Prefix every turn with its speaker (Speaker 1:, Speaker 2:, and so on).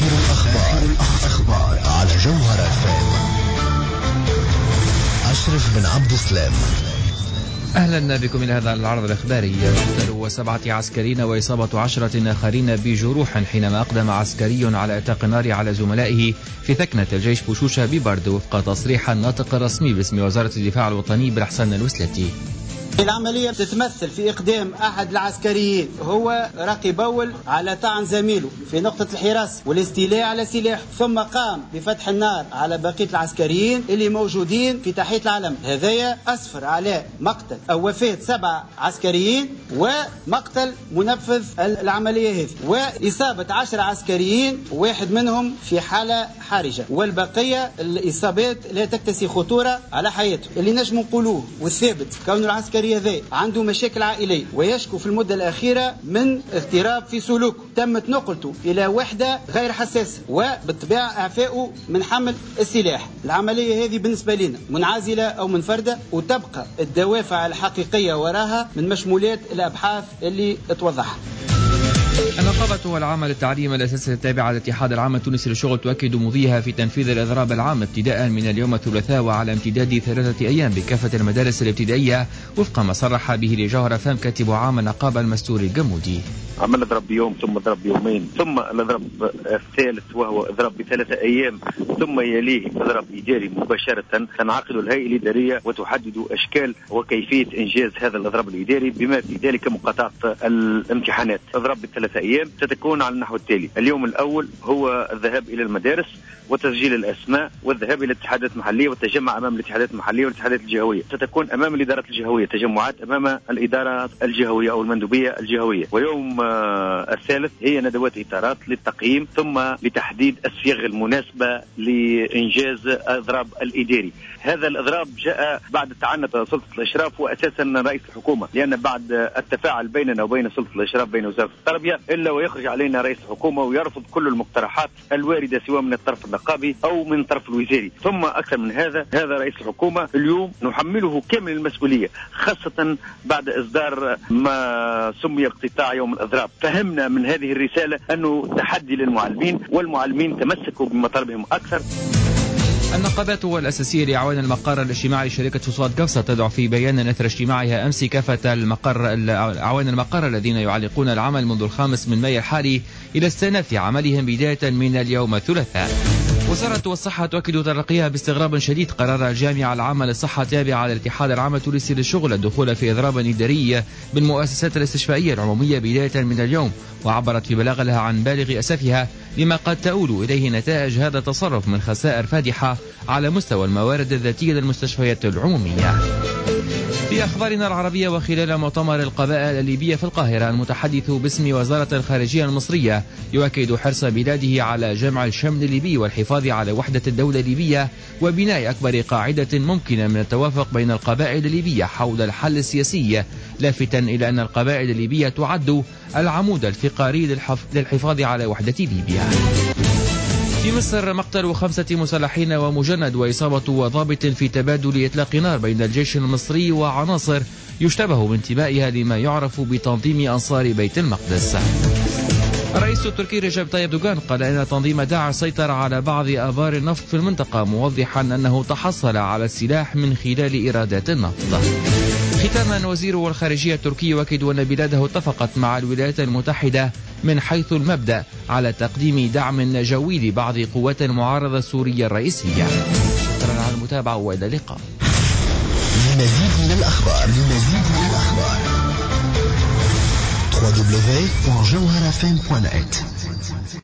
Speaker 1: الأخبار على جوهر FM. أشرف بن عبد السلام.
Speaker 2: أهلا بكم إلى هذا العرض الإخباري. مقتل 7 عسكريين وإصابة 10 آخرين بجروح حينما أقدم عسكري على إطلاق النار على زملائه في ثكنة الجيش بوشوشة ببرد، وفق تصريح الناطق الرسمي باسم وزارة الدفاع الوطني بالحسن الوسلتي.
Speaker 3: العملية تتمثل في إقدام أحد العسكريين هو راقي بول على طعن زميله في نقطة الحراسة والاستيلاء على سلاح، ثم قام بفتح النار على بقية العسكريين اللي موجودين في تحية العلم. هذايا أسفر على مقتل أو وفاة 7 عسكريين ومقتل منفذ العملية هذه، وإصابة 10 عسكريين، واحد منهم في حالة حرجة، والبقية الإصابات لا تكتسي خطورة على حياته. اللي نجم نقولوه والثابت كون العسكري هذا عنده مشاكل عائلية ويشكو في المدة الأخيرة من اضطراب في سلوكه، تمت نقلته إلى وحدة غير حساسة وبالطبيعة إعفائه من حمل السلاح. العملية هذه بالنسبة لنا منعزلة أو منفردة، وتبقى الدوافع الحقيقية وراها من مشمولات الأبحاث اللي توضحها.
Speaker 2: النقابة العامة للتعليم الأساسي التابعة للاتحاد العام التونسي للشغل تؤكد مضيها في تنفيذ الإضراب العام ابتداء من اليوم الثلاثاء وعلى امتداد 3 أيام بكافة المدارس الابتدائية، وفق ما صرح به لجوهر FM كاتب عام النقابة المستور الجمودي.
Speaker 4: عمل اضرب بيوم ثم اضرب بيومين ثم الاضراب الثالث وهو اضراب ب3 أيام ثم يليه اضراب إداري مباشرة. تنعقد الهيئة الإدارية وتحدد أشكال وكيفية إنجاز هذا الاضراب الإداري بما في ذلك مقاطعة الامتحانات. اضراب ب3 أيام ستكون على النحو التالي: اليوم الأول هو الذهاب إلى المدارس وتسجيل الأسماء والذهاب إلى الاتحادات المحلية والتجمع أمام الاتحادات المحلية والاتحادات الجهوية. ستكون أمام الإدارات الجهوية تجمعات أمام الإدارات الجهوية أو المندوبية الجهوية. ويوم الثالث هي ندوات إطارات للتقييم ثم لتحديد الصيغ المناسبة لإنجاز الإضراب الإداري. هذا الإضراب جاء بعد تعنت سلطة الإشراف وأساسا رئيس الحكومة، لأن بعد التفاعل بيننا وبين سلطة الإشراف بين وزارة التربية إلا ويخرج علينا رئيس الحكومة ويرفض كل المقترحات الواردة سواء من الطرف النقابي أو من الطرف الوزاري. ثم أكثر من هذا رئيس الحكومة اليوم نحمله كامل المسؤولية، خاصة بعد إصدار ما سمي اقتطاع يوم الإضراب. فهمنا من هذه الرسالة أنه تحدي للمعلمين، والمعلمين تمسكوا بمطالبهم أكثر.
Speaker 2: النقابات الأساسية لأعوان المقر الاجتماعي لشركة فوسفات قفصة تدعو في بيان أثر اجتماعها أمس كافة أعوان المقر الذين يعلقون العمل منذ 5 مايو الحالي إلى استئناف عملهم بداية من اليوم الثلاثاء. وزارة الصحة تؤكد تلقيها باستغراب شديد قرار الجامعة العامة للصحة التابعة للاتحاد العام التونسي للشغل الدخول في إضراب إداري بالمؤسسات الاستشفائية العمومية بداية من اليوم، وعبرت في بلاغ لها عن بالغ أسفها لما قد تؤول إليه نتائج هذا التصرف من خسائر فادحة على مستوى الموارد الذاتية للمستشفيات العمومية. في أخبارنا العربية، وخلال مؤتمر القبائل الليبية في القاهرة، المتحدث باسم وزارة الخارجية المصرية يؤكد حرص بلاده على جمع الشمل الليبي والحفاظ على وحدة الدولة الليبية وبناء أكبر قاعدة ممكنة من التوافق بين القبائل الليبية حول الحل السياسي، لافتا إلى أن القبائل الليبية تعد العمود الفقري للحفاظ على وحدة ليبيا. في مصر، مقتل 5 مسلحين ومجند وإصابة ضابط في تبادل إطلاق نار بين الجيش المصري وعناصر يشتبه بانتمائها لما يعرف بتنظيم أنصار بيت المقدس. الرئيس التركي رجب طيب أردوغان قال إن تنظيم داعش سيطر على بعض آبار النفط في المنطقة، موضحا أنه تحصل على السلاح من خلال إيرادات النفط. ختاما، وزير الخارجية التركي يؤكد أن بلاده اتفقت مع الولايات المتحدة من حيث المبدأ على تقديم دعم جوي لبعض قوات المعارضة السورية الرئيسية. شكرا على المتابعة وإلى اللقاء.
Speaker 1: لمزيد من الأخبار www.jawharfm.net